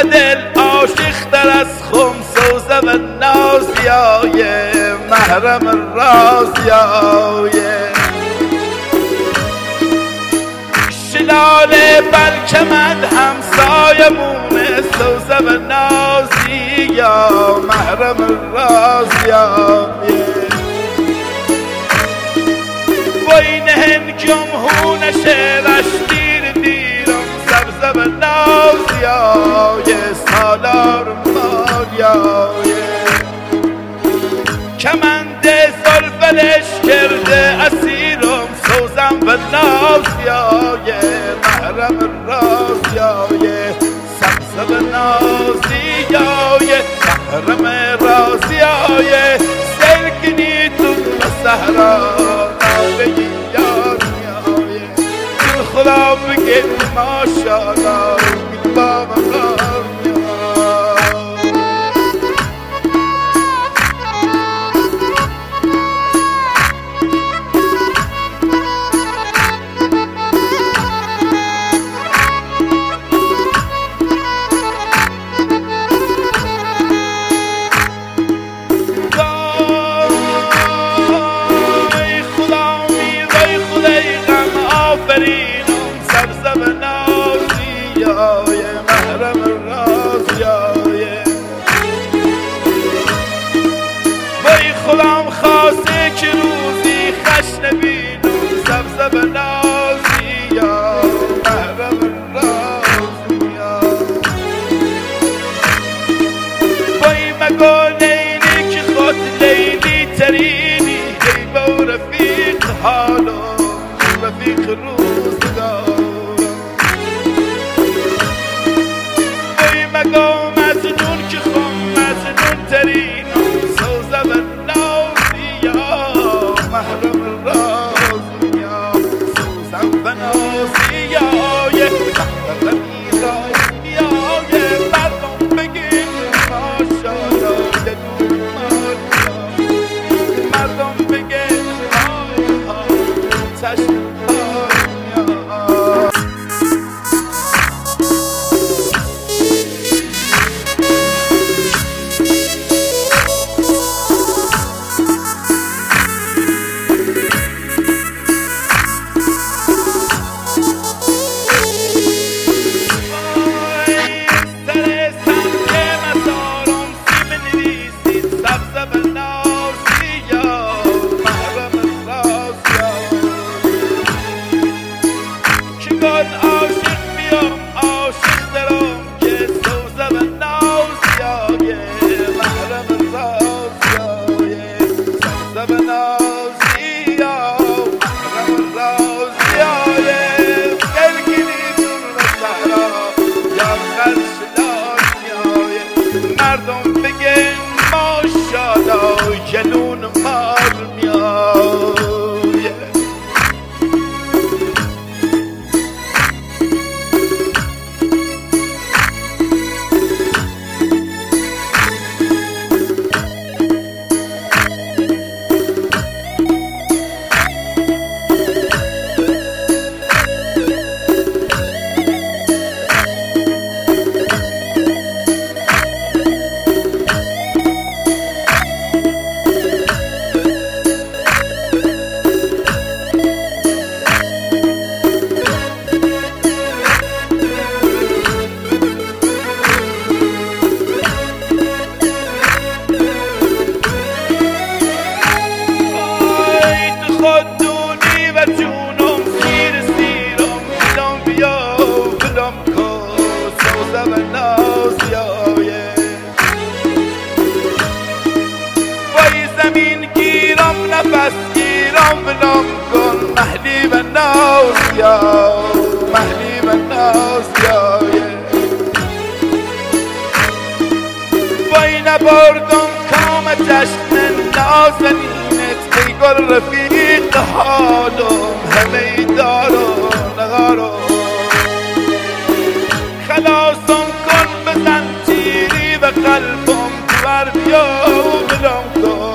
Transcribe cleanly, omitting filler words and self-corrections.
دل عاشق‌تر از خمس و زب نازیای محرم رازیای شلال بلکمند همسایمون سوزب نازی یا محرم رازیای وای نهن جمهون شعرش دیر دیرم زبزب نازیای سالار مالیای کمند زلفلش کرده اسیرم سوزم و نازیای محرم رازیای سبزب نازیای محرم رازیای سلکنی تو صحرا نامگی یار میای دل خدا بگه ماشاءالله با مقام خودم خواسته که روزی خش نبینم زبزب نازی یا محرم رازی وای مگو لیلی که خود لیلی ترینی ای با رفیق حالم رفیق روزگارم وای مگو مجنون که خود مجنون ترینم سوزب محرم رازیا سوزم و نازیای محرمی رازیای مردم بگین ماشاءالله دلون مردم بگین چشم مردم بگن ماشاءالله جنون مار میاد نفس گیرم بلام کن محلی و ناز یا محلی و ناز یا وای نبردم کام جشن نازنینت ای گل رفیق حالم همه دارم نگارم خلاصم کن بزن تیری و قلبم بر بیا و بلام کن